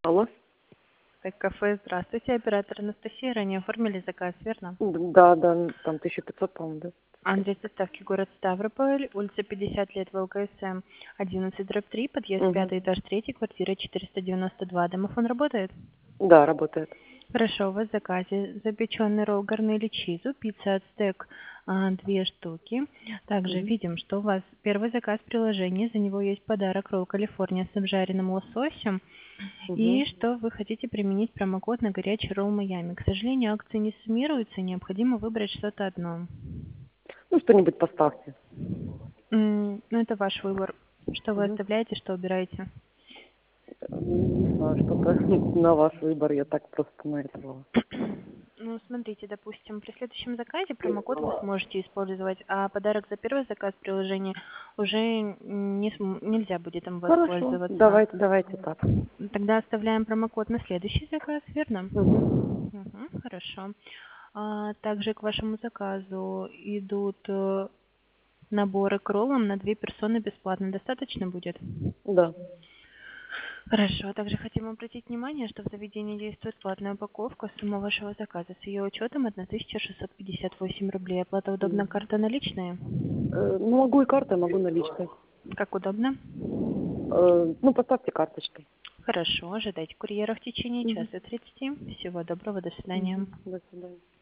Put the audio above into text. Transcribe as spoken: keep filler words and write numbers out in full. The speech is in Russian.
Алло. Так, кафе, здравствуйте, оператор Анастасия, ранее оформили заказ, верно? Да, да, там тысяча пятьсот, по-моему, да? Адрес доставки город Ставрополь, улица пятьдесят лет, ВЛКСМ, одиннадцать дробь три, подъезд Угу. пятый этаж третий, квартира четыреста девяносто два. Домофон работает? Да, работает. Хорошо, у вас в заказе запеченный ролл гарнели чизу, пицца ацтек а, две штуки. Также Угу. видим, что у вас первый заказ в приложении, за него есть подарок ролл Калифорния с обжаренным лососем. И Угу. что вы хотите применить промокод на горячий ролл Майами. К сожалению, акции не суммируются, необходимо выбрать что-то одно. Ну, что-нибудь поставьте. М, Ну, это ваш выбор. Что вы Угу. оставляете, что убираете? Не знаю, что-то на ваш выбор, я так просто нарисовала. Ну, смотрите, допустим, при следующем заказе промокод вы сможете использовать, а подарок за первый заказ приложения уже не см- нельзя будет им Хорошо, воспользоваться. давайте, давайте так. Тогда оставляем промокод на следующий заказ, верно? Угу. Мгм, хорошо. А также к вашему заказу идут э, наборы к роллам на две персоны бесплатно. Достаточно будет? Да. Хорошо. Также хотим обратить внимание, что в заведении действует платная упаковка. Сумма вашего заказа с ее учетом тысяча шестьсот пятьдесят восемь рублей. Оплата удобна, Мгм. карта наличные? Э, ну, могу и картой, могу наличкой. Как удобно? Э, ну, поставьте карточкой. Хорошо. Ожидайте курьера в течение Угу. часа тридцати. Всего доброго. До свидания. Угу. До свидания.